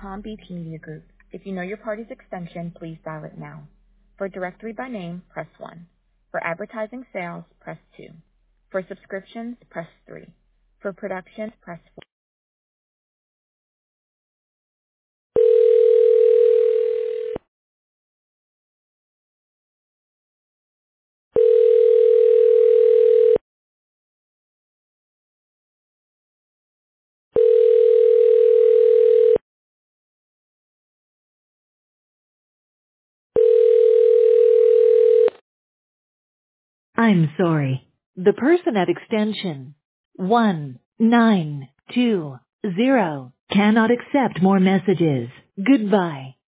Palm Beach Media Group. If you know your party's extension, please dial it now. For directory by name, press 1. For advertising sales, press 2. For subscriptions, press 3. For production, press 4. I'm sorry. The person at extension 1920 cannot accept more messages. Goodbye.